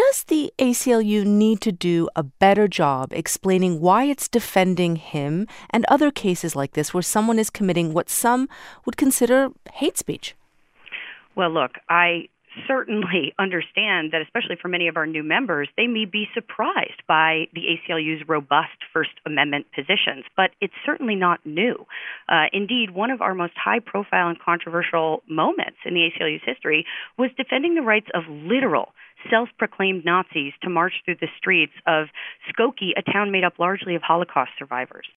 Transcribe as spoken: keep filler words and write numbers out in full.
does the A C L U need to do a better job explaining why it's defending him and other cases like this where someone is committing what some would consider hate speech? Well, look, I certainly understand that, especially for many of our new members, they may be surprised by the A C L U's robust First Amendment positions, but it's certainly not new. Uh, indeed, one of our most high-profile and controversial moments in the A C L U's history was defending the rights of literal self-proclaimed Nazis to march through the streets of Skokie, a town made up largely of Holocaust survivors.